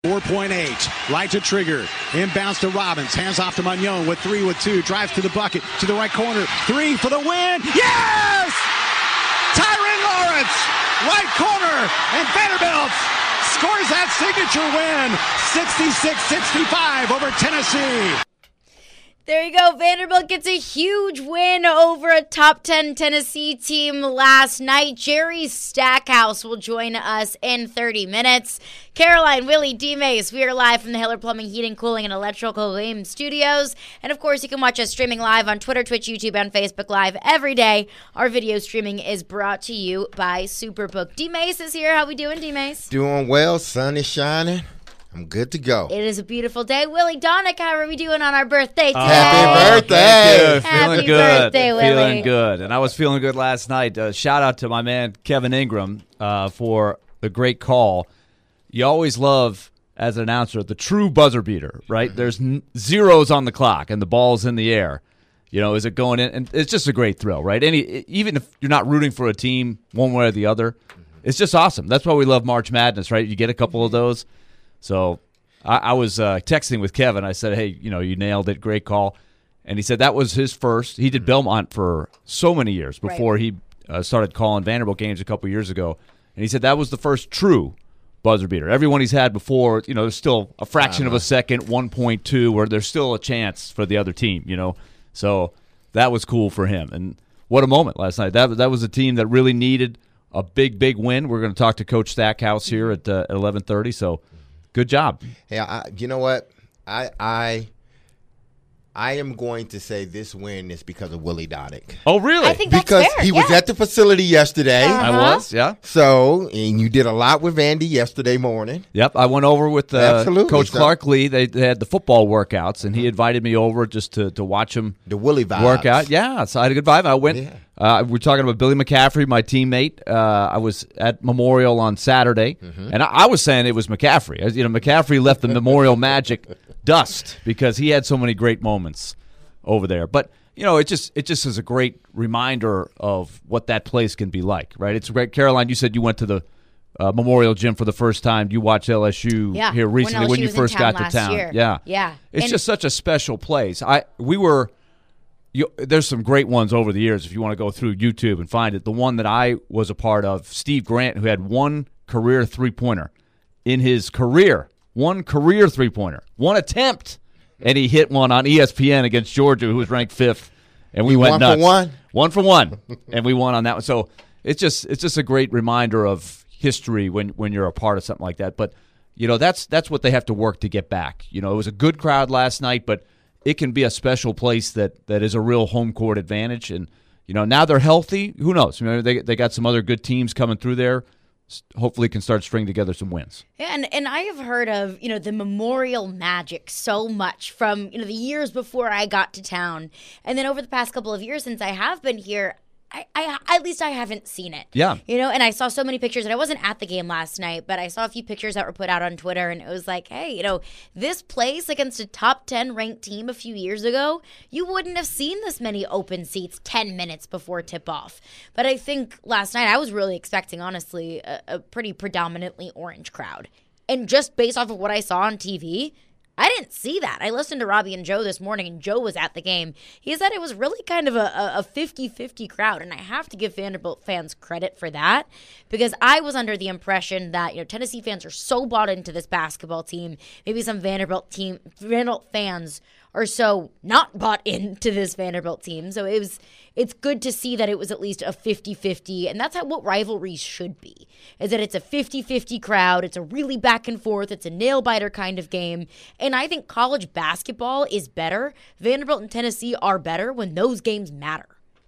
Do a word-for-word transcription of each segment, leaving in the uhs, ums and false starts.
four point eight. Light to trigger. Inbounds to Robbins. Hands off to Magnon with three with two. Drives to the bucket. To the right corner. Three for the win. Yes! Tyrin Lawrence. Right corner. And Vanderbilt scores that signature win. sixty-six sixty-five over Tennessee. There you go. Vanderbilt gets a huge win over a top ten Tennessee team last night. Jerry Stackhouse will join us in thirty minutes. Caroline, Willie, D-Mace, we are live from the Hiller Plumbing, Heating, Cooling, and Electrical Game Studios. And, of course, you can watch us streaming live on Twitter, Twitch, YouTube, and Facebook Live every day. Our video streaming is brought to you by Superbook. D-Mace is here. How we doing, D-Mace? Doing well. Sun is shining. I'm good to go. It is a beautiful day. Willie Donick, how are we doing on our birthday today? Happy birthday. Thank you. Happy Feeling good. birthday, Willie. Feeling good. And I was feeling good last night. Uh, shout out to my man, Kevin Ingram, uh, for the great call. You always love, as an announcer, the true buzzer beater, right? Mm-hmm. There's n- zeros on the clock and the ball's in the air. You know, is it going in? And it's just a great thrill, right? Any, even if you're not rooting for a team one way or the other, mm-hmm. it's just awesome. That's why we love March Madness, right? You get a couple of those. So I, I was uh, texting with Kevin. I said, hey, you know, you nailed it. Great call. And he said that was his first. He did Belmont for so many years before right. he uh, started calling Vanderbilt games a couple years ago. And he said that was the first true buzzer beater. Everyone he's had before, you know, there's still a fraction of a second, one point two, where there's still a chance for the other team, you know. So that was cool for him. And what a moment last night. That, that was a team that really needed a big, big win. We're going to talk to Coach Stackhouse here at, uh, at eleven thirty, so good job. Yeah, I, you know what? I I I am going to say this win is because of Willie Donick. Oh, really? I think that's because fair. he yeah. was at the facility yesterday. Uh-huh. I was, yeah. So, and you did a lot with Vandy yesterday morning. Yep, I went over with uh, Absolutely. Coach So- Clark Lee. They, they had the football workouts, and he invited me over just to, to watch him The Willie vibes. work out. Yeah, so I had a good vibe. I went. Yeah. Uh, we're talking about Billy McCaffrey, my teammate. Uh, I was at Memorial on Saturday, Mm-hmm. and I, I was saying it was McCaffrey. As, you know, McCaffrey left the Memorial Magic dust because he had so many great moments over there. But you know, it just it just is a great reminder of what that place can be like, right? It's great. Caroline, you said you went to the uh, Memorial Gym for the first time. You watched L S U Yeah, here when recently L S U when you was in first town got to last town. year. Yeah, Yeah. It's And- just such a special place. I we were. You, there's some great ones over the years if you want to go through YouTube and find it. The one that I was a part of, Steve Grant, who had one career three-pointer in his career, one career three-pointer, one attempt, and he hit one on E S P N against Georgia, who was ranked fifth, and we went one nuts. for one? One for one, and we won on that one. So it's just it's just a great reminder of history when when you're a part of something like that. But you know that's that's what they have to work to get back. You know, it was a good crowd last night, but it can be a special place that, that is a real home court advantage. And, you know, now they're healthy. Who knows? I mean, they they got some other good teams coming through there. Hopefully can start stringing together some wins. Yeah, and, and I have heard of, you know, the Memorial Magic so much from, you know, the years before I got to town. And then over the past couple of years since I have been here, I, I at least I haven't seen it. Yeah. You know, and I saw so many pictures, and I wasn't at the game last night, but I saw a few pictures that were put out on Twitter, and it was like, hey, you know, this place against a top ten ranked team a few years ago, you wouldn't have seen this many open seats ten minutes before tip-off. But I think last night I was really expecting, honestly, a, a pretty predominantly orange crowd. And just based off of what I saw on T V, I didn't see that. I listened to Robbie and Joe this morning, and Joe was at the game. He said it was really kind of a fifty-fifty crowd, and I have to give Vanderbilt fans credit for that because I was under the impression that, you know, Tennessee fans are so bought into this basketball team. Maybe some Vanderbilt team, Vanderbilt fans are so not bought into this Vanderbilt team. So it was, it's good to see that it was at least a fifty-fifty, and that's how what rivalries should be, is that it's a fifty-fifty crowd. It's a really back and forth. It's a nail-biter kind of game. And I think college basketball is better. Vanderbilt and Tennessee are better when those games matter.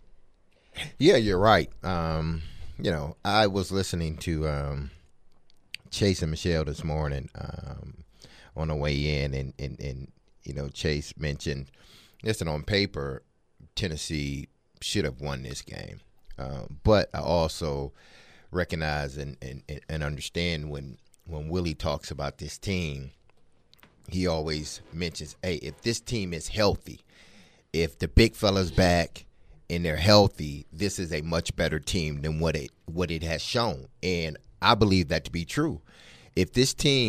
Yeah, you're right. Um, you know, I was listening to um, Chase and Michelle this morning um, on the way in, and, and, and you know, Chase mentioned, listen, on paper, Tennessee should have won this game. Uh, but I also recognize and, and, and understand when, when Willie talks about this team, he always mentions, hey, if this team is healthy, if the big fella's back and they're healthy, this is a much better team than what it what it has shown. And I believe that to be true. If this team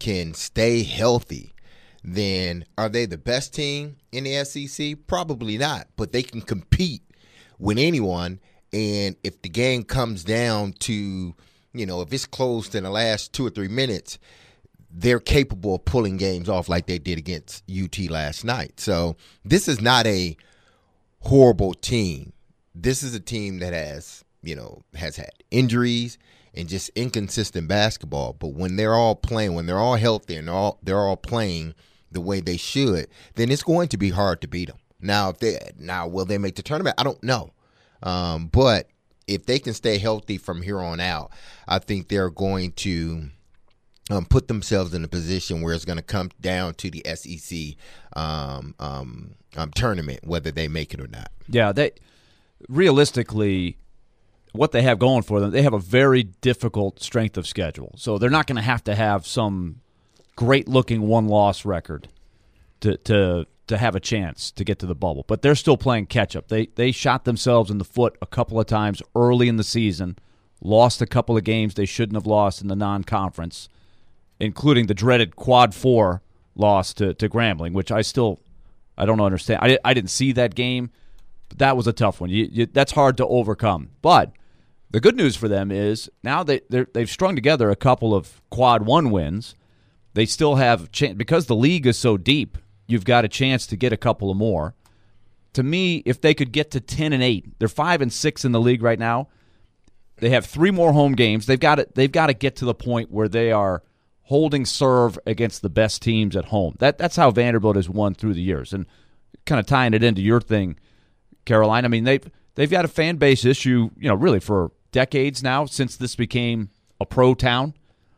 can stay healthy, then are they the best team in the S E C? Probably not, but they can compete with anyone. And if the game comes down to, you know, if it's closed in the last two or three minutes, they're capable of pulling games off like they did against U T last night. So this is not a horrible team. This is a team that has, you know, has had injuries and just inconsistent basketball. But when they're all playing, when they're all healthy and all they're all playing the way they should, then it's going to be hard to beat them. Now, if they now will they make the tournament? I don't know. Um, but if they can stay healthy from here on out, I think they're going to um, put themselves in a position where it's going to come down to the S E C um, um, um, tournament, whether they make it or not. Yeah, they realistically, what they have going for them, they have a very difficult strength of schedule. So they're not going to have to have some great-looking one-loss record to to to have a chance to get to the bubble. But they're still playing catch-up. They they shot themselves in the foot a couple of times early in the season, lost a couple of games they shouldn't have lost in the non-conference, including the dreaded quad four loss to, to Grambling, which I still I don't understand. I, I didn't see that game, but that was a tough one. You, you, that's hard to overcome. But the good news for them is now they they've strung together a couple of quad one wins. They still have – because the league is so deep, you've got a chance to get a couple of more. To me, if they could get to ten and eight, they're five and six in the league right now. They have three more home games. They've got to, they've got to get to the point where they are holding serve against the best teams at home. That That's how Vanderbilt has won through the years. And kind of tying it into your thing, Caroline, I mean, they've, they've got a fan base issue, you know, really for decades now since this became a pro town.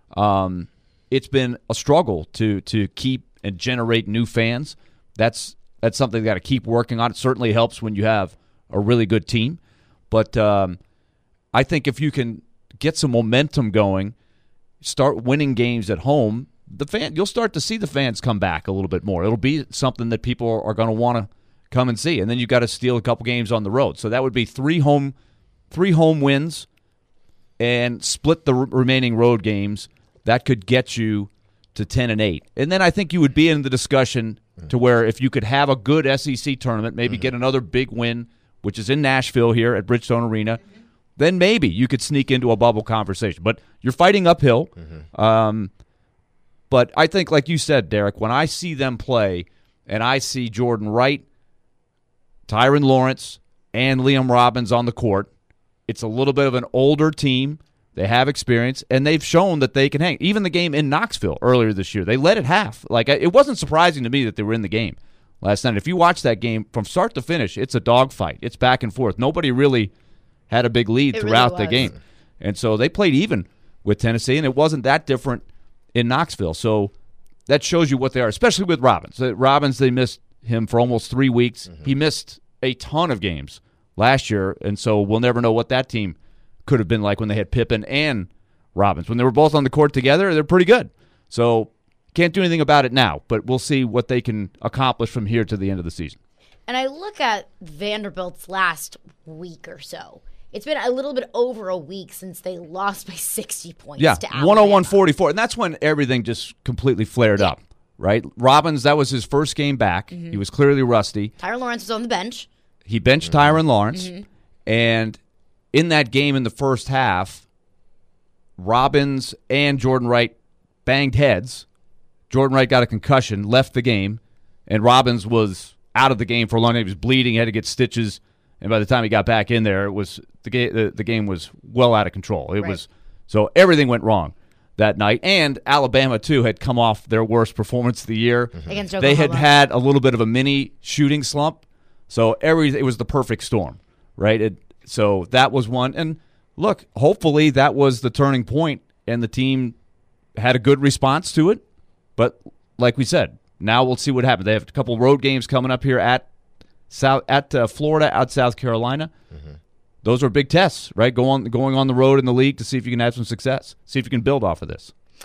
Um It's been a struggle to to keep and generate new fans. That's that's something they got to keep working on. It certainly helps when you have a really good team. But um, I think if you can get some momentum going, start winning games at home, the fan you'll start to see the fans come back a little bit more. It'll be something that people are, are going to want to come and see. And then you got to steal a couple games on the road. So that would be three home three home wins and split the r- remaining road games. That could get you to ten and eight. And then I think you would be in the discussion to where if you could have a good S E C tournament, maybe mm-hmm. get another big win, which is in Nashville here at Bridgestone Arena, mm-hmm. then maybe you could sneak into a bubble conversation. But you're fighting uphill. Mm-hmm. Um, but I think, like you said, Derek, when I see them play and I see Jordan Wright, Tyron Lawrence, and Liam Robbins on the court, it's a little bit of an older team. They have experience, and they've shown that they can hang. Even the game in Knoxville earlier this year, they led at half. Like, it wasn't surprising to me that they were in the game last night. If you watch that game from start to finish, it's a dogfight. It's back and forth. Nobody really had a big lead it throughout really the game. And so they played even with Tennessee, and it wasn't that different in Knoxville. So that shows you what they are, especially with Robbins. Robbins, they missed him for almost three weeks. Mm-hmm. He missed a ton of games last year, and so we'll never know what that team could have been like when they had Pippen and Robbins. When they were both on the court together, they're pretty good. So can't do anything about it now, but we'll see what they can accomplish from here to the end of the season. And I look at Vanderbilt's last week or so. It's been a little bit over a week since they lost by sixty points yeah, to Alabama. one oh one forty-four, and that's when everything just completely flared yeah. up, right? Robbins, that was his first game back. Mm-hmm. He was clearly rusty. Tyron Lawrence was on the bench. He benched mm-hmm. Tyron Lawrence, mm-hmm. and in that game in the first half, Robbins and Jordan Wright banged heads. Jordan Wright got a concussion, left the game, and Robbins was out of the game for a long time. He was bleeding, had to get stitches, and by the time he got back in there, it was the game. The, the game was well out of control. It right. was so everything went wrong that night. And Alabama too had come off their worst performance of the year. Mm-hmm. Against Oklahoma. They had had a little bit of a mini shooting slump, so every it was the perfect storm, right? It, So that was one. And look, hopefully that was the turning point and the team had a good response to it. But like we said, now we'll see what happens. They have a couple road games coming up here at South at uh, Florida, at South Carolina. Mm-hmm. Those are big tests, right? Go on, going on the road in the league to see if you can have some success, see if you can build off of this.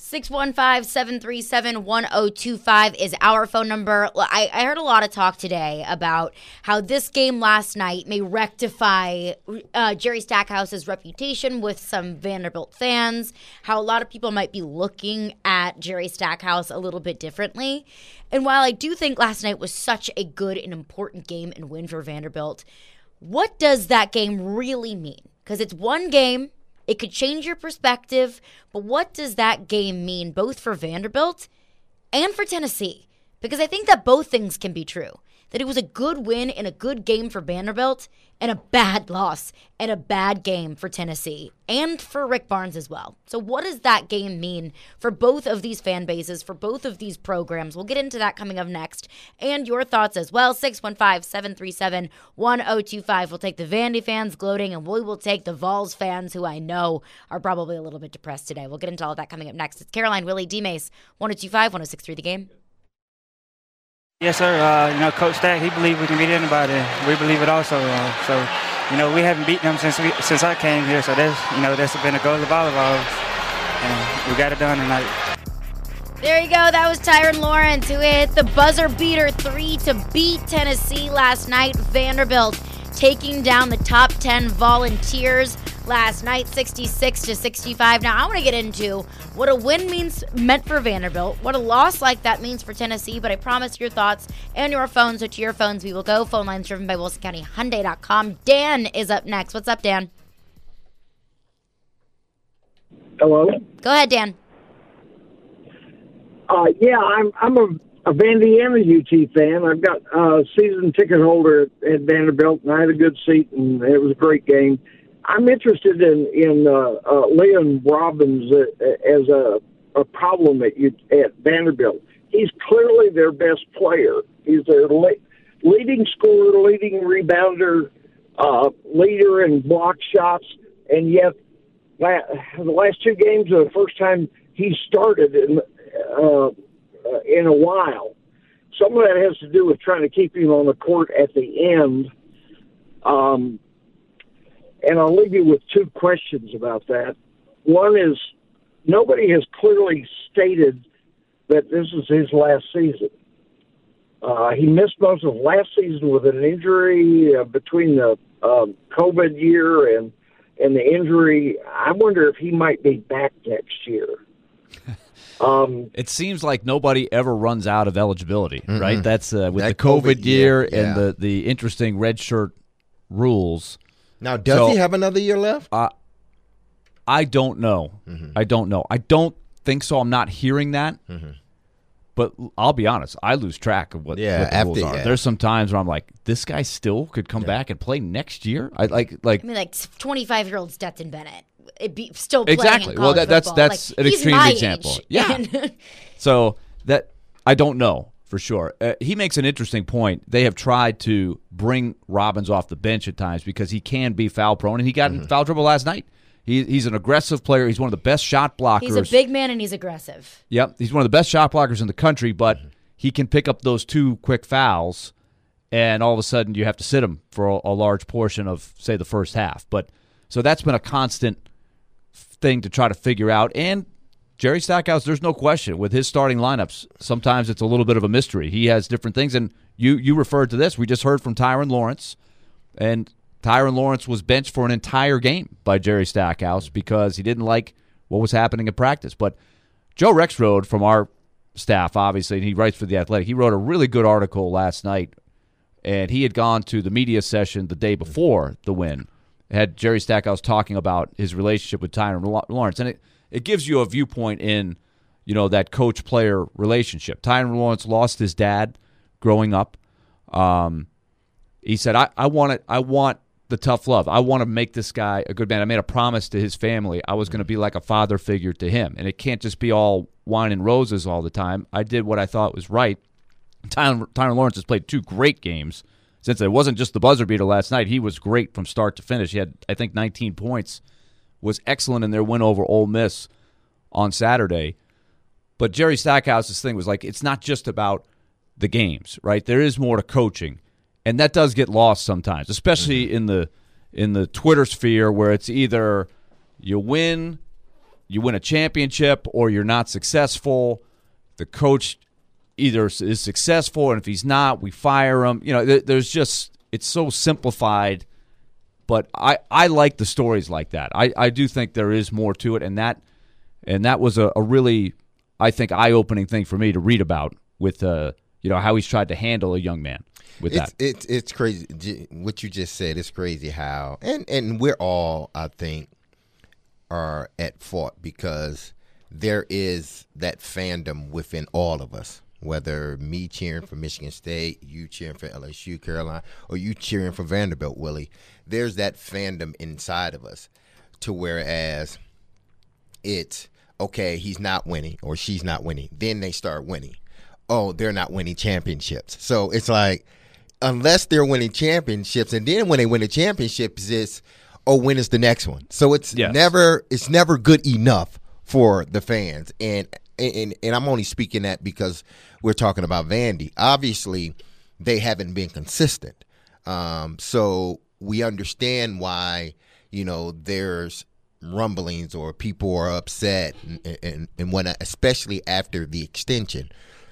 six one five, seven three seven, one oh two five is our phone number. I, I heard a lot of talk today about how this game last night may rectify uh, Jerry Stackhouse's reputation with some Vanderbilt fans, how a lot of people might be looking at Jerry Stackhouse a little bit differently. And while I do think last night was such a good and important game and win for Vanderbilt, what does that game really mean? Because it's one game. It could change your perspective, but what does that game mean both for Vanderbilt and for Tennessee? Because I think that both things can be true. That it was a good win and a good game for Vanderbilt and a bad loss and a bad game for Tennessee and for Rick Barnes as well. So what does that game mean for both of these fan bases, for both of these programs? We'll get into that coming up next and your thoughts as well. six one five, seven three seven, one oh two five. We'll take the Vandy fans gloating and we will take the Vols fans who I know are probably a little bit depressed today. We'll get into all of that coming up next. It's Caroline, Willie, D-Mace, one oh two five, one oh six point three The Game. Yes, sir. Uh, you know, Coach Stack, he believes we can beat anybody. We believe it also. Uh, so, you know, we haven't beaten them since we, since I came here. So that's, you know, that's been a goal of volleyball, and we got it done tonight. There you go. That was Tyron Lawrence, who hit the buzzer beater three to beat Tennessee last night. Vanderbilt taking down the top ten Volunteers last night, sixty-six to sixty-five. Now, I want to get into what a win means meant for Vanderbilt, what a loss like that means for Tennessee, but I promise your thoughts and your phones. So to your phones we will go. Phone lines driven by Wilson County Hyundai dot com. Dan is up next. What's up, Dan? Hello? Go ahead, Dan. Uh, yeah, I'm I'm a, a Vandy and a U T fan. I've got a season ticket holder at, at Vanderbilt, and I had a good seat, and it was a great game. I'm interested in in uh, uh, Leon Robbins uh, as a, a problem at you, at Vanderbilt. He's clearly their best player. He's their le- leading scorer, leading rebounder, uh, leader in block shots, and yet la- the last two games are the first time he started in uh, uh, in a while. Some of that has to do with trying to keep him on the court at the end. Um, And I'll leave you with two questions about that. One is, nobody has clearly stated that this is his last season. Uh, he missed most of last season with an injury uh, between the um, COVID year and, and the injury. I wonder if he might be back next year. Um, it seems like nobody ever runs out of eligibility, mm-hmm. right? That's uh, with that the COVID, COVID year yeah. and the, the interesting red shirt rules. Now, does so, he have another year left? Uh, I don't know. Mm-hmm. I don't know. I don't think so. I'm not hearing that. Mm-hmm. But I'll be honest. I lose track of what, yeah, what the after, rules are. Yeah. There's some times where I'm like, this guy still could come yeah. back and play next year. I like, like. I mean, like twenty-five-year-old Stetson Bennett, it'd be still playing exactly. in Well, that, that's football. that's like, an he's extreme my example. Age. Yeah. So that I don't know. For sure. Uh, he makes an interesting point. They have tried to bring Robbins off the bench at times because he can be foul prone, and he got mm-hmm. in foul trouble last night. He, he's an aggressive player. He's one of the best shot blockers. He's a big man, and he's aggressive. Yep. He's one of the best shot blockers in the country, but mm-hmm. he can pick up those two quick fouls, and all of a sudden you have to sit him for a, a large portion of, say, the first half. But so that's been a constant thing to try to figure out, and Jerry Stackhouse, there's no question, with his starting lineups, sometimes it's a little bit of a mystery. He has different things, and you you referred to this. We just heard from Tyron Lawrence, and Tyron Lawrence was benched for an entire game by Jerry Stackhouse because he didn't like what was happening in practice. But Joe Rexrode from our staff, obviously, and he writes for The Athletic, he wrote a really good article last night, and he had gone to the media session the day before the win, had Jerry Stackhouse talking about his relationship with Tyron Lawrence, and it It gives you a viewpoint in, you know, that coach-player relationship. Tyron Lawrence lost his dad growing up. Um, he said, I, I want it, I want the tough love. I want to make this guy a good man. I made a promise to his family. I was going to be like a father figure to him. And it can't just be all wine and roses all the time. I did what I thought was right. Tyron, Tyron Lawrence has played two great games. Since it wasn't just the buzzer beater last night, he was great from start to finish. He had, I think, nineteen points. Was excellent in their win over Ole Miss on Saturday. But Jerry Stackhouse's thing was like, it's not just about the games, right? There is more to coaching. And that does get lost sometimes, especially mm-hmm. in the in the Twitter sphere where it's either you win you win a championship or you're not successful. The coach either is successful, and if he's not, we fire him. You know, th- there's just it's so simplified. But I, I like the stories like that. I, I do think there is more to it, and that and that was a, a really, I think, eye-opening thing for me to read about with uh, you know, how he's tried to handle a young man with it's, that. It's it's crazy J- what you just said. It's crazy how and and we're all, I think, are at fault because there is that fandom within all of us. Whether me cheering for Michigan State, you cheering for L S U, Carolina, or you cheering for Vanderbilt, Willie, there's that fandom inside of us to whereas it's, okay, he's not winning or she's not winning. Then they start winning. Oh, they're not winning championships. So it's like, unless they're winning championships, and then when they win the championships, it's, oh, when is the next one? So it's Yes. never it's never good enough for the fans. And And, and I'm only speaking that because we're talking about Vandy. Obviously, they haven't been consistent. Um, so we understand why, you know, there's rumblings or people are upset and, and, and when, especially after the extension.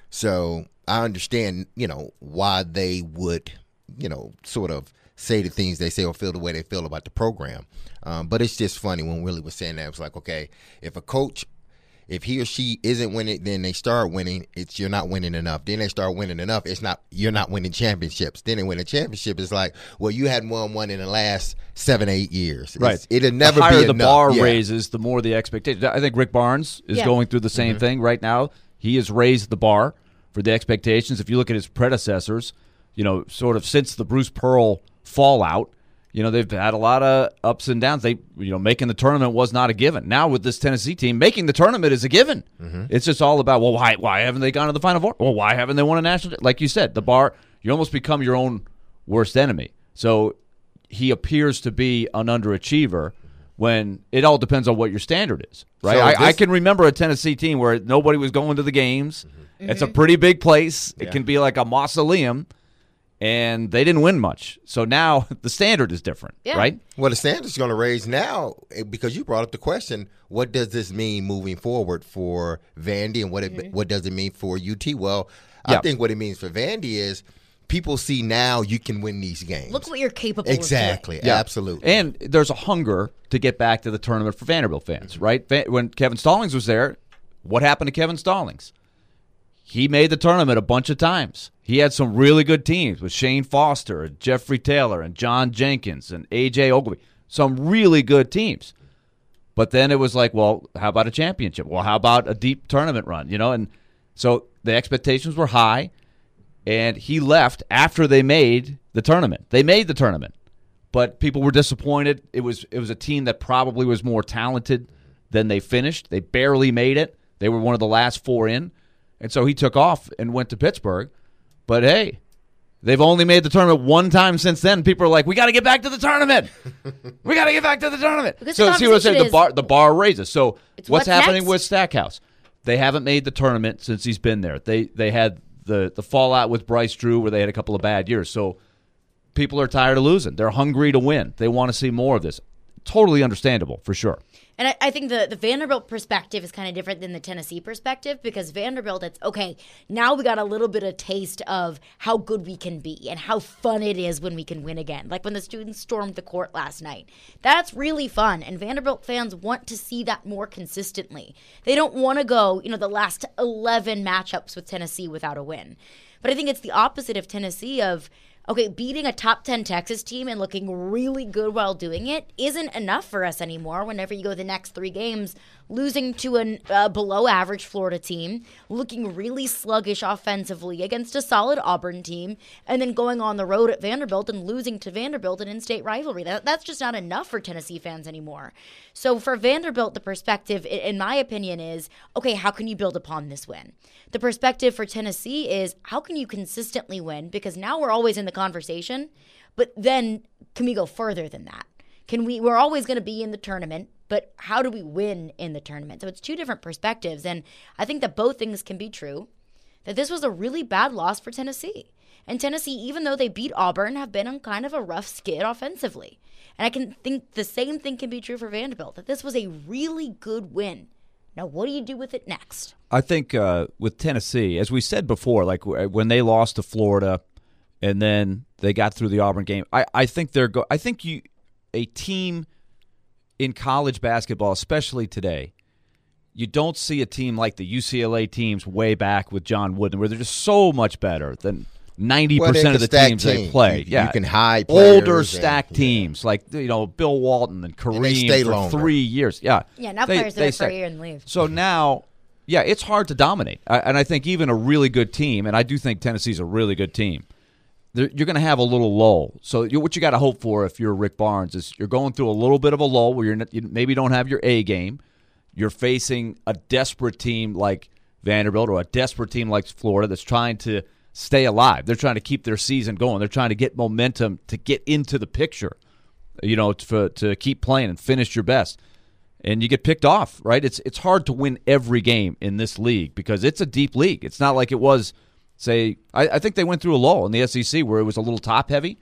So I understand, you know, why they would, you know, sort of say the things they say or feel the way they feel about the program. Um, but it's just funny when Willie was saying that. It was like, okay, if a coach – if he or she isn't winning, then they start winning. It's you're not winning enough. Then they start winning enough. It's not you're not winning championships. Then they win a championship. It's like, well, you hadn't won one in the last seven, eight years. Right. It's, it'll never the higher be the enough. bar Yeah. raises, the more the expectation. I think Rick Barnes is Yeah. going through the same thing right now. He has raised the bar for the expectations. If you look at his predecessors, you know, sort of since the Bruce Pearl fallout, you know, they've had a lot of ups and downs. They, you know, making the tournament was not a given. Now with this Tennessee team, making the tournament is a given. Mm-hmm. It's just all about, well, why why haven't they gone to the Final Four? Well, why haven't they won a national? Like you said, the bar, you almost become your own worst enemy. So he appears to be an underachiever when it all depends on what your standard is, right? So I, this- I can remember a Tennessee team where nobody was going to the games. Mm-hmm. It's a pretty big place. It Yeah. can be like a mausoleum. And they didn't win much. So now the standard is different, Yeah. right? Well, the standard's going to raise now eh, because you brought up the question, what does this mean moving forward for Vandy and what it, Mm-hmm. what does it mean for U T? Well, Yeah. I think what it means for Vandy is people see now you can win these games. Look what you're capable Exactly. of doing. Absolutely. And there's a hunger to get back to the tournament for Vanderbilt fans, right? Va- When Kevin Stallings was there, what happened to Kevin Stallings? He made the tournament a bunch of times. He had some really good teams with Shane Foster and Jeffrey Taylor and John Jenkins and A J Ogilvy. Some really good teams. But then it was like, well, how about a championship? Well, how about a deep tournament run? You know, and so the expectations were high, and he left after they made the tournament. They made the tournament, but people were disappointed. It was it was a team that probably was more talented than they finished. They barely made it. They were one of the last four in. And so he took off and went to Pittsburgh. But, hey, they've only made the tournament one time since then. People are like, we got to get back to the tournament. we got to get back to the tournament. Because so the see what I'm saying? conversation The is- bar, the bar raises. So It's what's what's happening next? with Stackhouse? They haven't made the tournament since he's been there. They they had the, the fallout with Bryce Drew where they had a couple of bad years. So people are tired of losing. They're hungry to win. They want to see more of this. Totally understandable, for sure. And I, I think the, the Vanderbilt perspective is kind of different than the Tennessee perspective because Vanderbilt, it's okay, now we got a little bit of taste of how good we can be and how fun it is when we can win again. Like when the students stormed the court last night. That's really fun. And Vanderbilt fans want to see that more consistently. They don't want to go, you know, the last eleven matchups with Tennessee without a win. But I think it's the opposite of Tennessee of, okay, beating a top ten Texas team and looking really good while doing it isn't enough for us anymore whenever you go the next three games, losing to a uh, below-average Florida team, looking really sluggish offensively against a solid Auburn team, and then going on the road at Vanderbilt and losing to Vanderbilt in in-state rivalry. That, that's just not enough for Tennessee fans anymore. So for Vanderbilt, the perspective, i- in my opinion, is, okay, how can you build upon this win? The perspective for Tennessee is, how can you consistently win? Because now we're always in the conversation, but then can we go further than that? Can we, we're always going to be in the tournament, but how do we win in the tournament? So it's two different perspectives, and I think that both things can be true. that this was a really bad loss for Tennessee. And Tennessee, even though they beat Auburn, have been on kind of a rough skid offensively. And I can think the same thing can be true for Vanderbilt, that this was a really good win. Now, what do you do with it next? I think uh, with Tennessee, as we said before, like when they lost to Florida and then they got through the Auburn game, I, I think they're go- I think you a team in college basketball, especially today, you don't see a team like the U C L A teams way back with John Wooden, where they're just so much better than ninety percent well, of the teams team. they play. You, yeah, you can hide older stacked and, teams yeah. like you know Bill Walton and And they stay Kareem for longer. three years. Yeah, Yeah, now They- players they are for a stay. year and leave. So now, yeah, it's hard to dominate, I, and I think even a really good team, and I do think Tennessee's a really good team. You're going to have a little lull. So you, what you got to hope for if you're Rick Barnes is you're going through a little bit of a lull where you're not, you maybe don't have your A game. You're facing a desperate team like Vanderbilt or a desperate team like Florida that's trying to stay alive. They're trying to keep their season going. They're trying to get momentum to get into the picture, you know, to, to keep playing and finish your best. And you get picked off, right? It's it's hard to win every game in this league because it's a deep league. It's not like it was, say, I, I think they went through a lull in the S E C where it was a little top-heavy.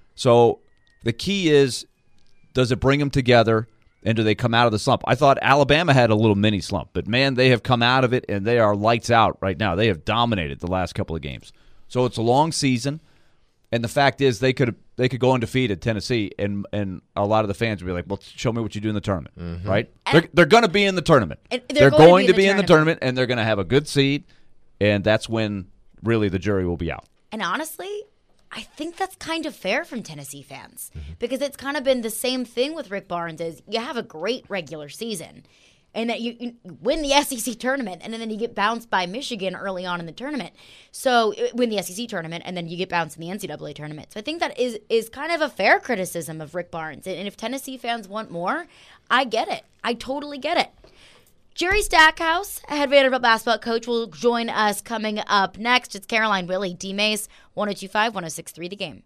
So the key is, does it bring them together, and do they come out of the slump? I thought Alabama had a little mini slump, but, man, they have come out of it, and they are lights out right now. They have dominated the last couple of games. So it's a long season, and the fact is they could they could go undefeated Tennessee, and and a lot of the fans would be like, well, show me what you do in the tournament, Mm-hmm. right? They're, they're going to be in the tournament. And They're, going, to be in the tournament, and they're going to have a good seed, and that's when really the jury will be out. And honestly, I think that's kind of fair from Tennessee fans because it's kind of been the same thing with Rick Barnes is you have a great regular season and that you, you win the S E C tournament and then you get bounced by Michigan early on in the tournament. So win the S E C tournament and then you get bounced in the N C double A tournament. So I think that is is kind of a fair criticism of Rick Barnes. And if Tennessee fans want more, I get it. I totally get it. Jerry Stackhouse, head Vanderbilt basketball coach, will join us coming up next. It's Caroline Willie, D-Mace, one oh two five, one oh six three The Game.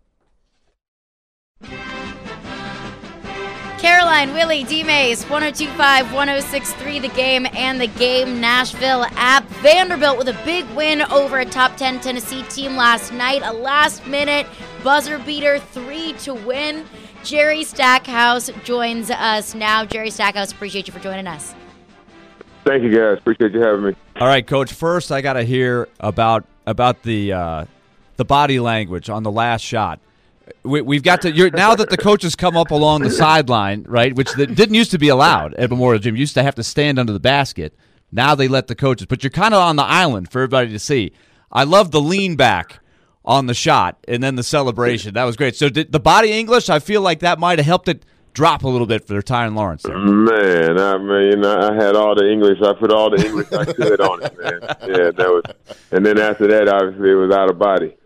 Caroline Willie, D-Mace, one oh two five, one oh six three The Game, and The Game Nashville app. Vanderbilt with a big win over a top ten Tennessee team last night. A last-minute buzzer beater, three to win. Jerry Stackhouse joins us now. Jerry Stackhouse, appreciate you for joining us. Thank you, guys. Appreciate you having me. All right, Coach. First, I got to hear about about the uh, the body language on the last shot. We, we've got to you're, now that the coaches come up along the sideline, right? Which the, didn't used to be allowed at Memorial Gym. You used to have to stand under the basket. Now they let the coaches, but you're kind of on the island for everybody to see. I love the lean back on the shot and then the celebration. That was great. So did the body English, I feel like that might have helped it drop a little bit for Tyron Lawrence there. Man, I mean, I had all the English. I put all the English I could on it, man. Yeah, that was. And then after that, obviously, it was out of body.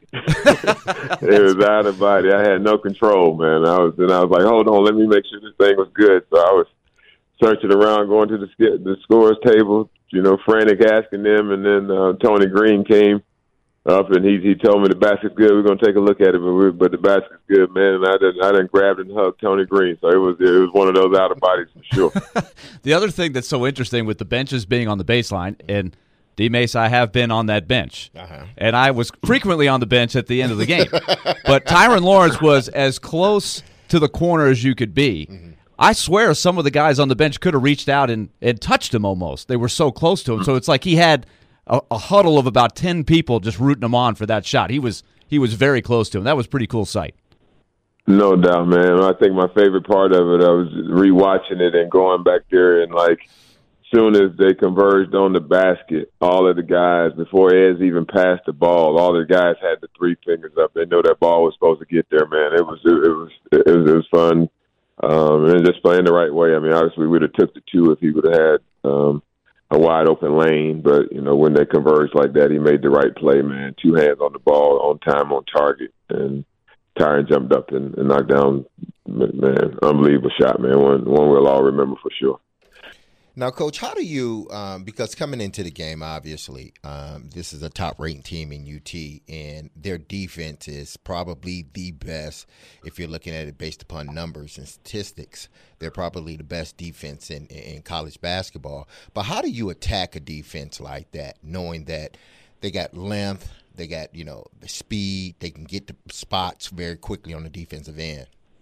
It was out of body. I had no control, man. I was, and I was like, hold on, let me make sure this thing was good. So I was searching around, going to the the scores table, you know, frantic asking them, and then uh, Tony Green came up and he he told me the basket's good. We're gonna take a look at it, but we, but the basket's good, man. And I didn't I didn't grab and hug Tony Green, so it was it was one of those out of bodies for sure. The other thing that's so interesting with the benches being on the baseline, and D-Mace, I have been on that bench, Uh-huh. and I was frequently on the bench at the end of the game. But Tyron Lawrence was as close to the corner as you could be. Mm-hmm. I swear some of the guys on the bench could have reached out and, and touched him almost. They were so close to him. So it's like he had a, a huddle of about ten people just rooting him on for that shot. He was he was very close to him. That was a pretty cool sight. No doubt, man. I think my favorite part of it, I was rewatching it and going back there and, like, soon as they converged on the basket, all of the guys, before Ez even passed the ball, all the guys had the three fingers up. They know that ball was supposed to get there, man. It was it, it was it was, it was fun, um, and just playing the right way. I mean, obviously we would have took the two if he would have had um, a wide open lane, but you know when they converged like that, he made the right play, man. Two hands on the ball, on time, on target, and Tyron jumped up and, and knocked down, man. Unbelievable shot, man. One one we'll all remember for sure. Now, Coach, how do you, um, because coming into the game, obviously, um, this is a top-ranked team in U T, and their defense is probably the best if you're looking at it based upon numbers and statistics. They're probably the best defense in, in college basketball. But how do you attack a defense like that, knowing that they got length, they got, you know, the speed. They can get the spots very quickly on the defensive end.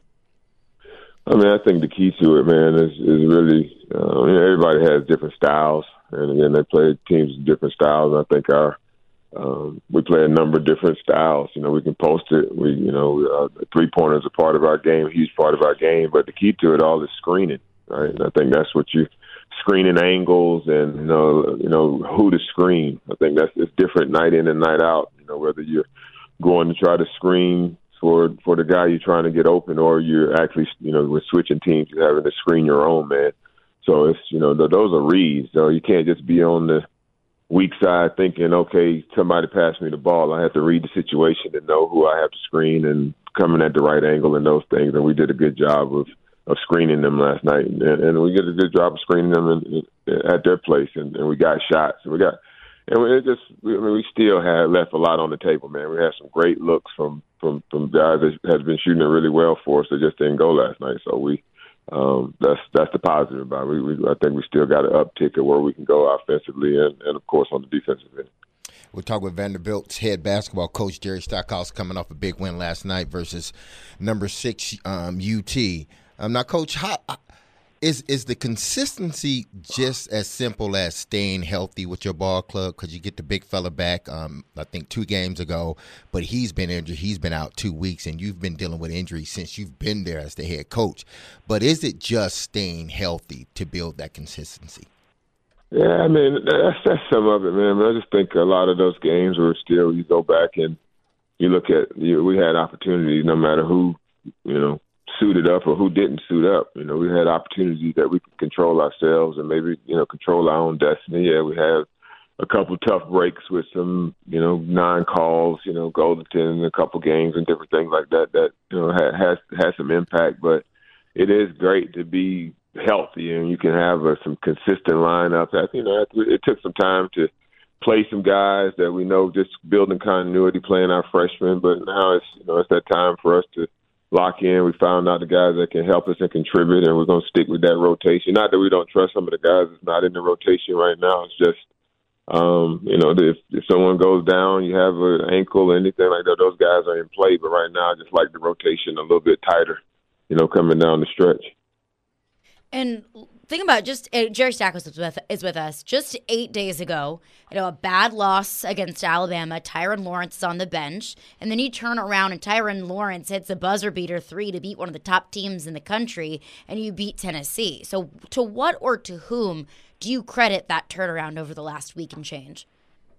I mean, I think the key to it, man, is is really uh, you know, everybody has different styles, and again, they play teams with different styles. I think our um, we play a number of different styles. You know, we can post it. We, you know, uh, three pointers are part of our game, a huge part of our game. But the key to it all is screening, right? And I think that's what you screening angles and you know, you know who to screen. I think that's it's different night in and night out. You know, whether you're going to try to screen for for the guy you're trying to get open, or you're actually, you know, with switching teams, you're having to screen your own man. So it's, you know, th- those are reads. So you can't just be on the weak side thinking, okay, somebody passed me the ball. I have to read the situation and know who I have to screen and coming at the right angle and those things. And we did a good job of, of screening them last night. And, and we did a good job of screening them in, in, at their place. And, and we got shots. And we got, and it just, I mean, we still had left a lot on the table, man. We had some great looks from, from, from guys that has been shooting it really well for us that just didn't go last night. So we, Um, that's that's the positive about it. We, we, I think we still got an uptick at where we can go offensively and, and, of course, on the defensive end. We'll talk with Vanderbilt's head basketball coach, Jerry Stackhouse, coming off a big win last night versus number six um, U T. Um, now, Coach, how, is is the consistency just as simple as staying healthy with your ball club? Because you get the big fella back, um, I think, two games ago, but he's been injured. He's been out two weeks, and you've been dealing with injuries since you've been there as the head coach. But is it just staying healthy to build that consistency? Yeah, I mean, that's, that's some of it, man. But I just think a lot of those games were still, you go back and you look at, you, we had opportunities no matter who, you know, suited up or who didn't suit up. You know, we had opportunities that we could control ourselves and maybe, you know, control our own destiny. Yeah, we had a couple tough breaks with some, you know, non-calls, you know, Goldenton, a couple games and different things like that that, you know, had, has, has some impact. But it is great to be healthy and you can have a, some consistent lineups. I, you know, it took some time to play some guys that we know just building continuity, playing our freshmen. But now it's, you know, it's that time for us to lock in. We found out the guys that can help us and contribute, and we're going to stick with that rotation. Not that we don't trust some of the guys that's not in the rotation right now. It's just, um, you know, if, if someone goes down, you have an ankle or anything like that, those guys are in play. But right now, I just like the rotation a little bit tighter, you know, coming down the stretch. And think about just uh, Jerry Stackhouse is with, is with us. Just eight days ago, you know, a bad loss against Alabama. Tyron Lawrence is on the bench, and then you turn around and Tyron Lawrence hits a buzzer beater three to beat one of the top teams in the country, and you beat Tennessee. So, to what or to whom do you credit that turnaround over the last week and change?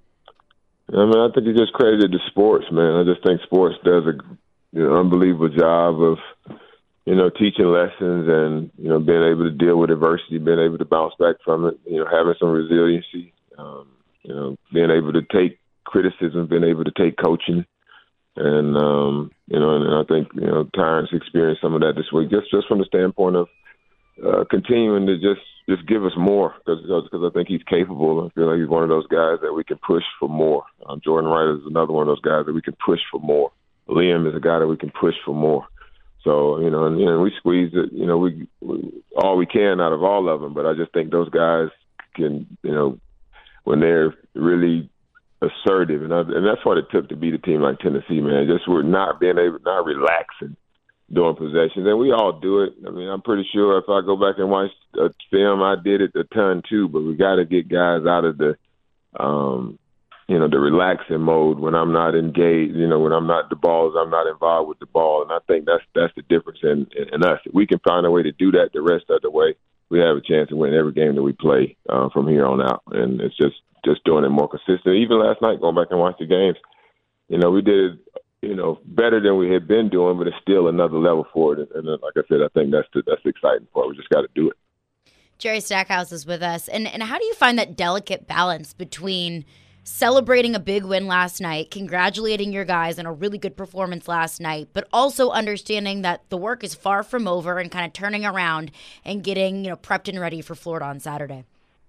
I mean, I think you just credited the sports, man. I just think sports does a you know, unbelievable job of, you know, teaching lessons and, you know, being able to deal with adversity, being able to bounce back from it, you know, having some resiliency, um, you know, being able to take criticism, being able to take coaching. And, um, you know, and, and I think, you know, Tyron's experienced some of that this week, just, just from the standpoint of uh, continuing to just, just give us more because because I think he's capable. I feel like he's one of those guys that we can push for more. Um, Jordan Wright is another one of those guys that we can push for more. Liam is a guy that we can push for more. So, you know, and, you know, we squeeze it, you know, we, we all we can out of all of them. But I just think those guys can, you know, when they're really assertive, and, I, and that's what it took to beat a team like Tennessee, man. Just we're not being able, not relaxing during possessions. And we all do it. I mean, I'm pretty sure if I go back and watch a film, I did it a ton too. But we got to get guys out of the, um, you know, the relaxing mode when I'm not engaged, you know, when I'm not the balls, I'm not involved with the ball. And I think that's that's the difference in, in, in us. If we can find a way to do that the rest of the way, we have a chance to win every game that we play uh, from here on out. And it's just, just doing it more consistent. Even last night, going back and watch the games, you know, we did, you know, better than we had been doing, but it's still another level for it. And, and like I said, I think that's the, that's the exciting part. We just got to do it. Jerry Stackhouse is with us. And, and how do you find that delicate balance between celebrating a big win last night, congratulating your guys on a really good performance last night, but also understanding that the work is far from over and kind of turning around and getting, you know, prepped and ready for Florida on Saturday?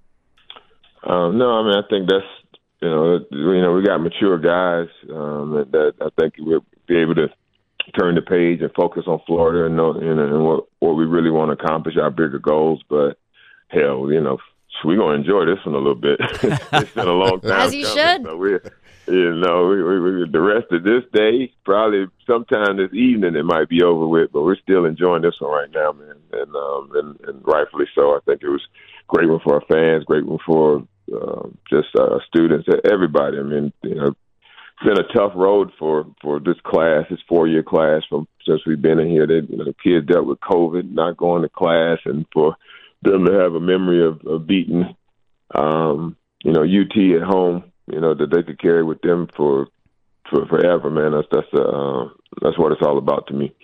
Um, no, I mean, I think that's, you know, you know, we got mature guys um, that, that I think we'll be able to turn the page and focus on Florida and know, you know, and what, what we really want to accomplish, our bigger goals. But hell, you know, we're going to enjoy this one a little bit. It's been a long time. As you coming, should. So we're, You know, we, we, we, the rest of this day, probably sometime this evening, it might be over with. But we're still enjoying this one right now, man, and um, and, and rightfully so. I think it was a great one for our fans, great one for uh, just uh, students, everybody. I mean, you know, it's been a tough road for, for this class, this four-year class from since we've been in here. They, you know, the kids dealt with COVID, not going to class, and for them to have a memory of, of beating, um, you know, U T at home, you know, that they could carry with them for for forever, man. That's that's uh, that's what it's all about to me.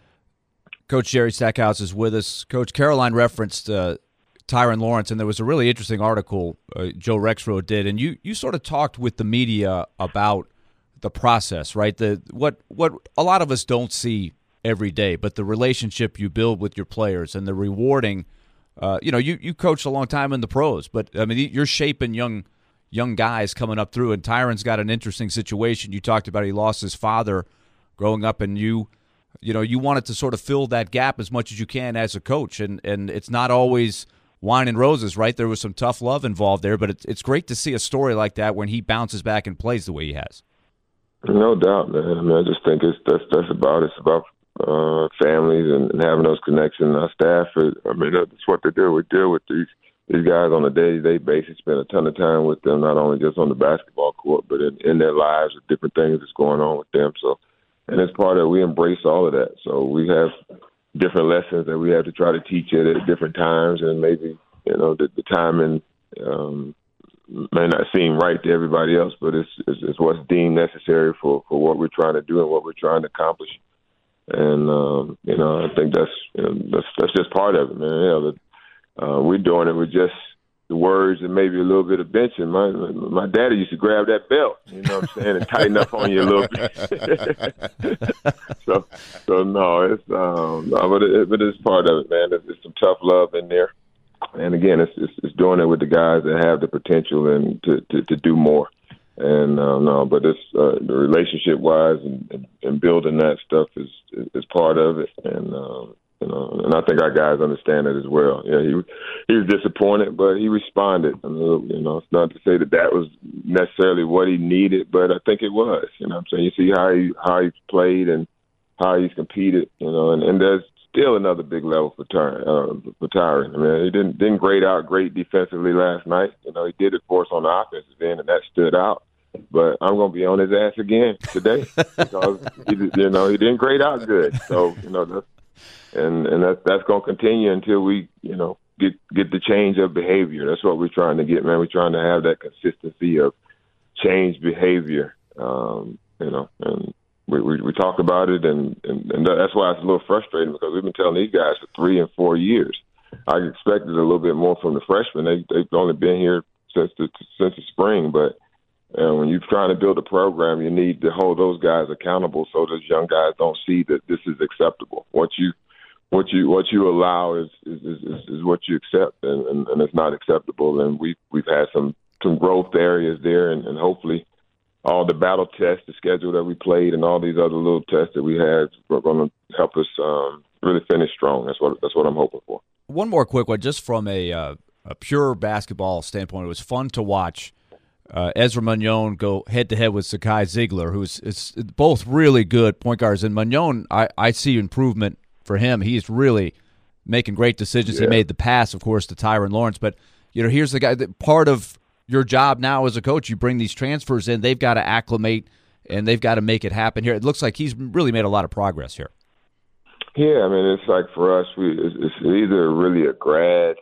Coach Jerry Stackhouse is with us. Coach, Caroline referenced uh, Tyrin Lawrence, and there was a really interesting article uh, Joe Rexroad did, and you you sort of talked with the media about the process, right? The what what a lot of us don't see every day, but the relationship you build with your players and the rewarding. Uh, you know, you you coached a long time in the pros, but I mean, you're shaping young. young guys coming up through, and Tyron's got an interesting situation. You talked about he lost his father growing up, and you you know, you wanted to sort of fill that gap as much as you can as a coach, and, and it's not always wine and roses, right? There was some tough love involved there, but it's, it's great to see a story like that when he bounces back and plays the way he has. No doubt, man. I mean, I just think it's that's that's about it's about uh, families and, and having those connections. Our staff, I mean, that's what they do. We deal with these these guys on a day-to-day basis, spend a ton of time with them, not only just on the basketball court, but in, in their lives with different things that's going on with them. So, and it's part of we embrace all of that. So we have different lessons that we have to try to teach it at different times, and maybe you know the, the timing um, may not seem right to everybody else, but it's, it's it's what's deemed necessary for, for what we're trying to do and what we're trying to accomplish. And um, you know, I think that's you know, that's that's just part of it, man. You know, the, Uh, we're doing it with just the words and maybe a little bit of benching. My my daddy used to grab that belt, you know what I'm saying, and tighten up on you a little bit. so, so no, it's um, no, but it, but it's part of it, man. There's, there's some tough love in there, and again, it's, it's it's doing it with the guys that have the potential and to to, to do more. And uh, no, but it's uh, the relationship wise and, and, and building that stuff is is part of it, and. Um, You know, and I think our guys understand it as well. Yeah, he he was disappointed, but he responded. I mean, you know, it's not to say that that was necessarily what he needed, but I think it was. You know what I'm saying? You see how he how he's played and how he's competed, you know, and, and there's still another big level for Tyron. Uh, for Tyron. I mean, he didn't didn't grade out great defensively last night. You know, he did it for us on the offensive end, and that stood out. But I'm going to be on his ass again today because, he, you know, he didn't grade out good. So, you know, that's And and that, that's going to continue until we, you know, get get the change of behavior. That's what we're trying to get, man. We're trying to have that consistency of change behavior, um, you know. And we, we we talk about it, and, and, and that's why it's a little frustrating because we've been telling these guys for three and four years. I expected a little bit more from the freshmen. They, they've only been here since the, since the spring, but uh, when you're trying to build a program, you need to hold those guys accountable so those young guys don't see that this is acceptable. Once you What you what you allow is is, is, is what you accept, and, and, and it's not acceptable. And we we've had some, some growth areas there, and, and hopefully all the battle tests, the schedule that we played, and all these other little tests that we had are going to help us um, really finish strong. That's what that's what I'm hoping for. One more quick one, just from a uh, a pure basketball standpoint. It was fun to watch uh, Ezra Manjon go head to head with Zakai Ziegler, who's it's both really good point guards. And Manjon, I, I see improvement. For him, he's really making great decisions. Yeah. He made the pass, of course, to Tyrin Lawrence. But, you know, here's the guy that part of your job now as a coach, you bring these transfers in, they've got to acclimate, and they've got to make it happen here. It looks like he's really made a lot of progress here. Yeah, I mean, it's like for us, we it's, it's either really a grad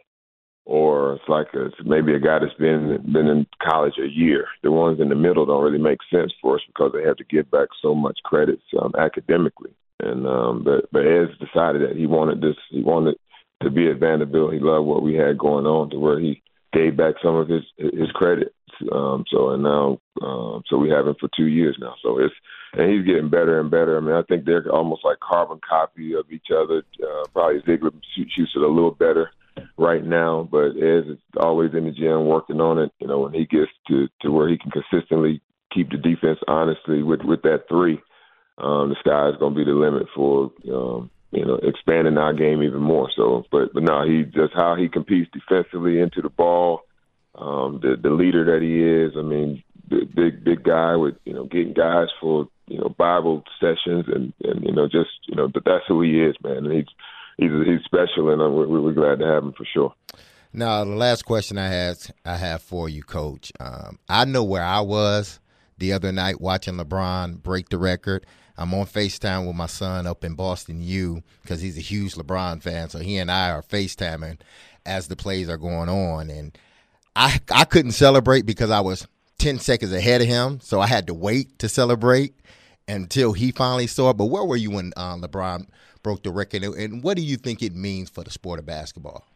or it's like a, it's maybe a guy that's been been in college a year. The ones in the middle don't really make sense for us because they have to give back so much credits um, academically. And um, but but Ez decided that he wanted this. He wanted to be at Vanderbilt. He loved what we had going on, to where he gave back some of his his credits. Um, so and now, um, so we have him for two years now. So it's and he's getting better and better. I mean, I think they're almost like carbon copy of each other. Uh, probably Ziegler shoots it a little better right now, but Ez is always in the gym working on it. You know, when he gets to, to where he can consistently keep the defense honestly with with that three. Um, the sky is going to be the limit for, um, you know, expanding our game even more. So, but, but no, he just how he competes defensively into the ball, um, the, the leader that he is. I mean, big big guy with you know getting guys for you know Bible sessions and, and you know just you know but that's who he is, man. And he's he's he's special, and we're, we're glad to have him for sure. Now, the last question I have I have for you, Coach. Um, I know where I was the other night watching LeBron break the record. I'm on FaceTime with my son up in Boston U because he's a huge LeBron fan, so he and I are FaceTiming as the plays are going on. And I I couldn't celebrate because I was ten seconds ahead of him, so I had to wait to celebrate until he finally saw it. But where were you when uh, LeBron broke the record, and what do you think it means for the sport of basketball?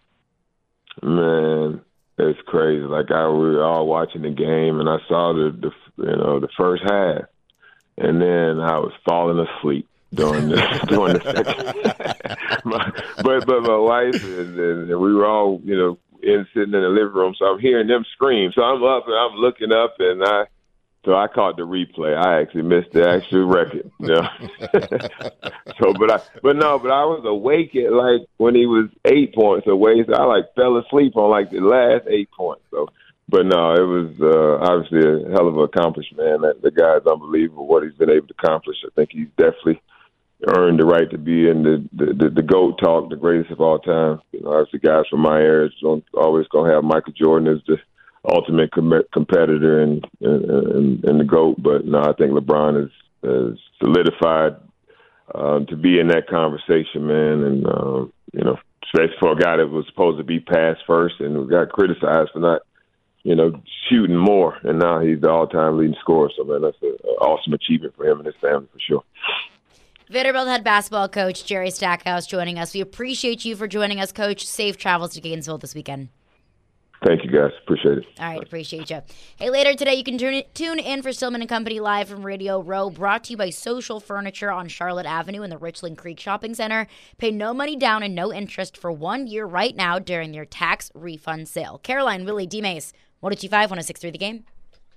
Man, it's crazy. Like I we were all watching the game, and I saw the, the you know the first half, and then I was falling asleep during the during the second. my, but but my wife and, and we were all you know in sitting in the living room, so I'm hearing them scream. So I'm up and I'm looking up, and I so I caught the replay. I actually missed the actual record. You know? so but I but no, but I was awake at like when he was eight points away. So I like fell asleep on like the last eight points. So. But no, it was uh, obviously a hell of an accomplishment, man. That, the guy's unbelievable what he's been able to accomplish. I think he's definitely earned the right to be in the the, the, the GOAT talk, the greatest of all time. You know, obviously guys from my area don't always going to have Michael Jordan as the ultimate com- competitor and, and, and the GOAT. But no, I think LeBron is, is solidified uh, to be in that conversation, man. And, um, you know, especially for a guy that was supposed to be passed first and got criticized for not, you know, shooting more, and now he's the all-time leading scorer. So, man, that's an awesome achievement for him and his family for sure. Vanderbilt head basketball coach Jerry Stackhouse joining us. We appreciate you for joining us, Coach. Safe travels to Gainesville this weekend. Thank you, guys. Appreciate it. All right, appreciate you. Hey, later today, you can tune tune in for Stillman and Company live from Radio Row, brought to you by Social Furniture on Charlotte Avenue in the Richland Creek Shopping Center. Pay no money down and no interest for one year right now during their tax refund sale. Caroline, Willie, D-Mace, one oh two five, one oh six three The Game.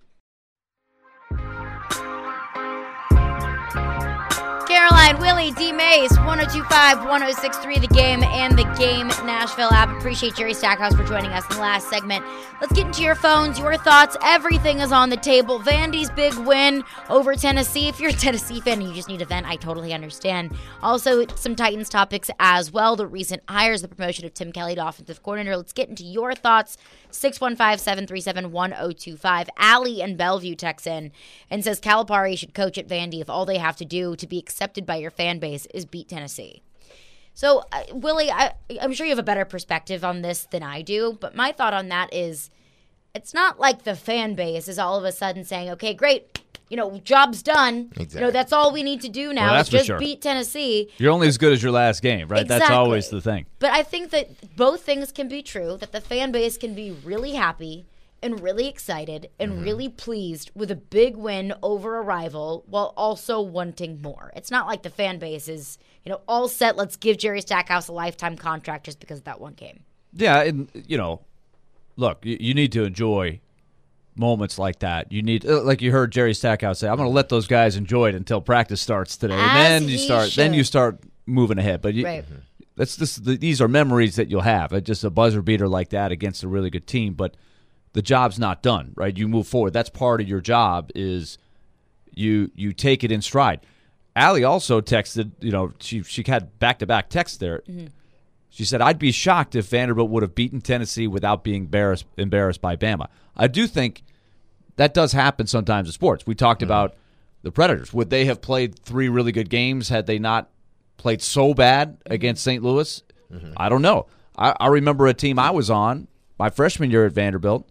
Caroline, Willie, D-Mace, one oh two five, one oh six three The Game and the Game Nashville app. Appreciate Jerry Stackhouse for joining us in the last segment. Let's get into your phones, your thoughts. Everything is on the table. Vandy's big win over Tennessee. If you're a Tennessee fan and you just need a vent, I totally understand. Also, some Titans topics as well. The recent hires, the promotion of Tim Kelly to offensive coordinator. Let's get into your thoughts. six one five, seven three seven, one oh two five. Allie in Bellevue texts in and says Calipari should coach at Vandy if all they have to do to be accepted by your fan base is beat Tennessee. So, uh, Willie, I, I'm sure you have a better perspective on this than I do, but my thought on that is it's not like the fan base is all of a sudden saying, okay, great, you know, job's done. Exactly. You know, that's all we need to do now. Well, that's is just for sure. beat Tennessee. You're only as good as your last game, right? Exactly. That's always the thing. But I think that both things can be true, that the fan base can be really happy and really excited and mm-hmm. really pleased with a big win over a rival while also wanting more. It's not like the fan base is, you know, all set, let's give Jerry Stackhouse a lifetime contract just because of that one game. Yeah, and, you know, look, you, you need to enjoy moments like that. You need, like you heard Jerry Stackhouse say, I'm going to let those guys enjoy it until practice starts today. As and then you he start should. then you start moving ahead. But you, Right. that's just, these are memories that you'll have. It's just a buzzer beater like that against a really good team, but the job's not done, right? You move forward. That's part of your job is you you take it in stride. Allie also texted, you know, she she had back-to-back texts there. Mm-hmm. She said, I'd be shocked if Vanderbilt would have beaten Tennessee without being embarrassed, embarrassed by Bama. I do think that does happen sometimes in sports. We talked mm-hmm. about the Predators. Would they have played three really good games had they not played so bad mm-hmm. against Saint Louis? Mm-hmm. I don't know. I, I remember a team I was on my freshman year at Vanderbilt.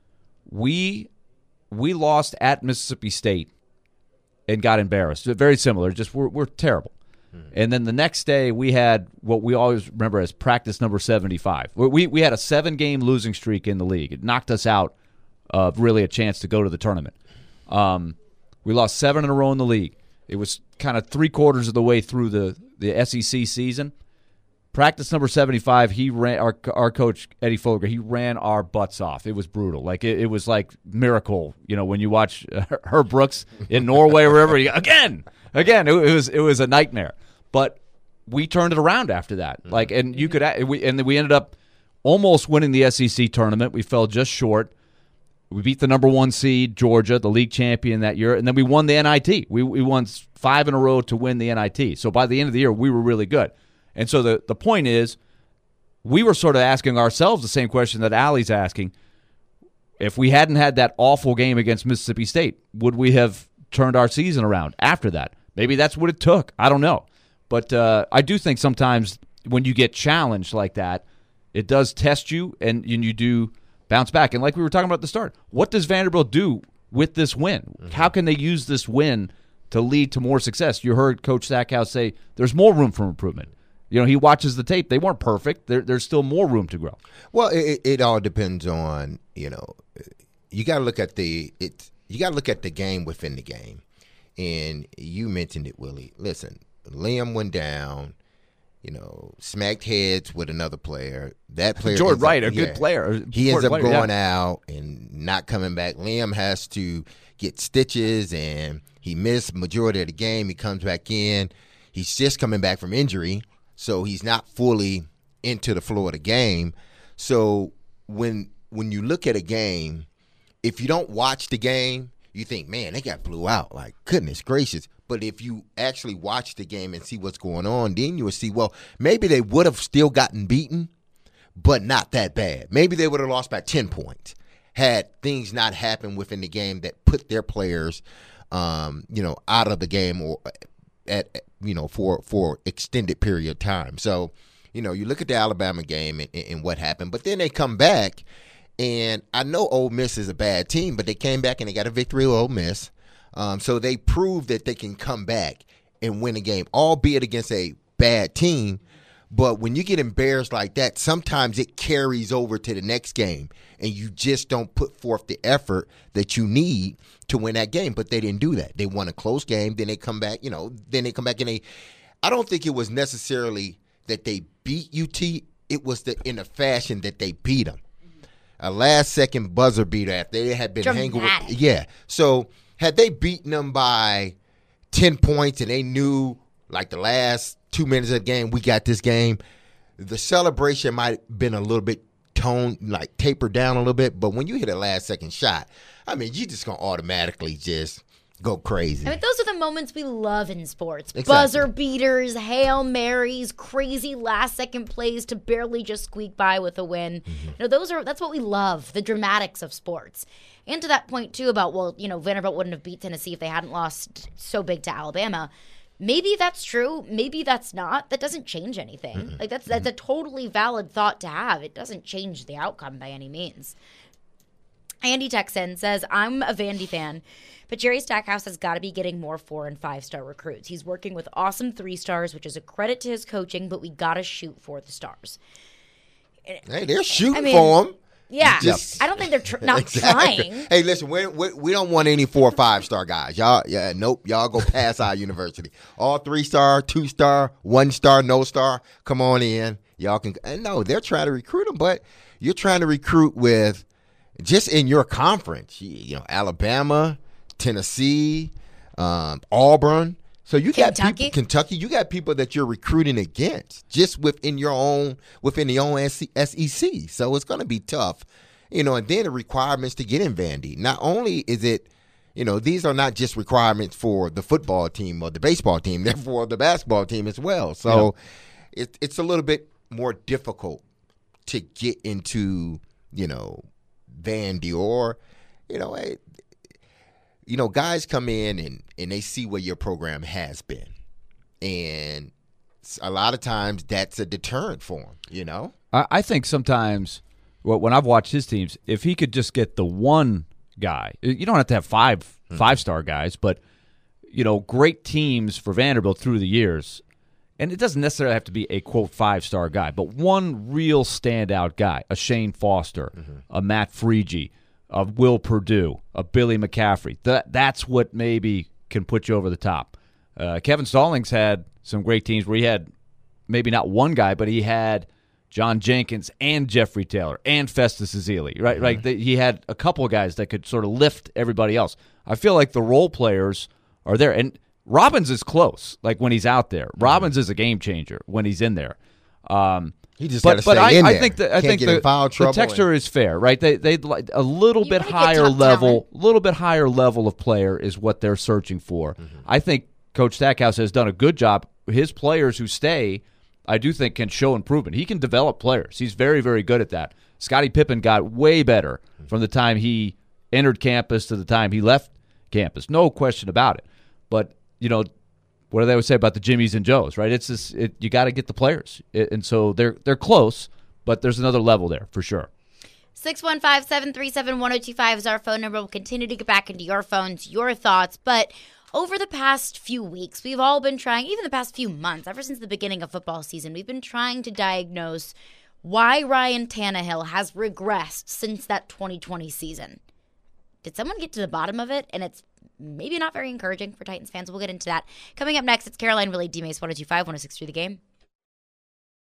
We we lost at Mississippi State and got embarrassed. Very similar, just we're, we're terrible. Hmm. And then the next day we had what we always remember as practice number seventy-five. We we had a seven-game losing streak in the league. It knocked us out of really a chance to go to the tournament. Um, we lost seven in a row in the league. It was kind of three-quarters of the way through the, the S E C season. Practice number seventy-five, he ran our our coach Eddie Foger. He ran our butts off. It was brutal. Like it, it was like miracle. You know when you watch uh, Herb Brooks in Norway or wherever. You, again, again, it, it was it was a nightmare. But we turned it around after that. Mm-hmm. Like and you could we and then we ended up almost winning the S E C tournament. We fell just short. We beat the number one seed, Georgia, the league champion that year, and then we won the N I T. We we won five in a row to win the N I T. So by the end of the year, we were really good. And so the, the point is, we were sort of asking ourselves the same question that Allie's asking. If we hadn't had that awful game against Mississippi State, would we have turned our season around after that? Maybe that's what it took. I don't know. But uh, I do think sometimes when you get challenged like that, it does test you, and, and you do bounce back. And like we were talking about at the start, what does Vanderbilt do with this win? Mm-hmm. How can they use this win to lead to more success? You heard Coach Stackhouse say there's more room for improvement. You know, he watches the tape. They weren't perfect. There, there's still more room to grow. Well, it, it all depends on, you know, you got to look at the it. You got to look at the game within the game. And you mentioned it, Willie. Listen, Liam went down, you know, smacked heads with another player. That player, Jordan Wright, a yeah, good player. He ends up player, going yeah. out and not coming back. Liam has to get stitches, and he missed majority of the game. He comes back in. He's just coming back from injury, so he's not fully into the flow of the game. So when when you look at a game, if you don't watch the game, you think, man, they got blew out. Like, goodness gracious. But if you actually watch the game and see what's going on, then you will see, well, maybe they would have still gotten beaten, but not that bad. Maybe they would have lost by ten points had things not happened within the game that put their players, um, you know, out of the game or at, you know, for for extended period of time. So, you know, you look at the Alabama game and, and what happened, but then they come back. And I know Ole Miss is a bad team, but they came back and they got a victory with Ole Miss. Um, so they proved that they can come back and win a game, albeit against a bad team. But when you get embarrassed like that, sometimes it carries over to the next game, and you just don't put forth the effort that you need to win that game. But they didn't do that. They won a close game. Then they come back, you know, then they come back and they – I don't think it was necessarily that they beat U T. It was the in a fashion that they beat them. A last-second buzzer beater after they had been Dramatic. hanging with – yeah. So had they beaten them by ten points and they knew, like, the last two minutes of the game, we got this game, the celebration might have been a little bit toned, like tapered down a little bit. But when you hit a last-second shot, I mean, you're just going to automatically just – go crazy. I mean, those are the moments we love in sports. Exactly. Buzzer beaters, Hail Marys, crazy last-second plays to barely just squeak by with a win. Mm-hmm. You know, those are that's what we love, the dramatics of sports. And to that point, too, about, well, you know, Vanderbilt wouldn't have beat Tennessee if they hadn't lost so big to Alabama. Maybe that's true. Maybe that's not. That doesn't change anything. Mm-hmm. Like, that's that's a totally valid thought to have. It doesn't change the outcome by any means. Andy Texan says, I'm a Vandy fan, but Jerry Stackhouse has got to be getting more four- and five-star recruits. He's working with awesome three-stars, which is a credit to his coaching, but we got to shoot for the stars. Hey, they're shooting I mean, for them. Yeah. Just, I don't think they're tr- not exactly. trying. Hey, listen, we, we we don't want any four or five-star guys. Y'all, yeah, nope, y'all go past our university. All three-star, two-star, one-star, no-star, come on in. Y'all can – and no, they're trying to recruit them, but you're trying to recruit with – just in your conference, you know, Alabama, Tennessee, um, Auburn. So you got Kentucky. people, Kentucky. You got people that you're recruiting against just within your own, within the own S E C. So it's going to be tough, you know. And then the requirements to get in Vandy. Not only is it, you know, these are not just requirements for the football team or the baseball team. They're for the basketball team as well. So yeah. it, it's a little bit more difficult to get into, you know, Vandy or, you know, hey, you know, guys come in and, and they see where your program has been. And a lot of times that's a deterrent for them, you know? I, I think sometimes, well, when I've watched his teams, if he could just get the one guy, you don't have to have five mm-hmm. five-star guys, but, you know, great teams for Vanderbilt through the years, and it doesn't necessarily have to be a, quote, five-star guy, but one real standout guy, a Shane Foster, mm-hmm. a Matt Freege, a Will Perdue, a Billy McCaffrey. That, that's what maybe can put you over the top. Uh, Kevin Stallings had some great teams where he had maybe not one guy, but he had John Jenkins and Jeffrey Taylor and Festus Ezeli. Right? Mm-hmm. Right? They, he had a couple of guys that could sort of lift everybody else. I feel like the role players are there. And Robbins is close, like when he's out there. Robbins is a game changer when he's in there. Um, He just got to But, stay but I, in there. I think that I Can't think get in the, foul the trouble texture and- is fair, right? They they'd like a little You bit wanna get higher top level, talent. a little bit higher level of player is what they're searching for. Mm-hmm. I think Coach Stackhouse has done a good job. His players who stay, I do think, can show improvement. He can develop players. He's very, very good at that. Scottie Pippen got way better from the time he entered campus to the time he left campus. No question about it. But, you know, what do they always say about the Jimmies and Joes, right? It's this, it, you got to get the players. It, and so they're they're close, but there's another level there for sure. six one five, seven three seven, one oh two five is our phone number. We'll continue to get back into your phones, your thoughts. But over the past few weeks, we've all been trying, even the past few months, ever since the beginning of football season, we've been trying to diagnose why Ryan Tannehill has regressed since that twenty twenty season. Did someone get to the bottom of it? And it's maybe not very encouraging for Titans fans. We'll get into that. Coming up next, it's Caroline Willie, D-Mace one oh two five, one oh six three The Game.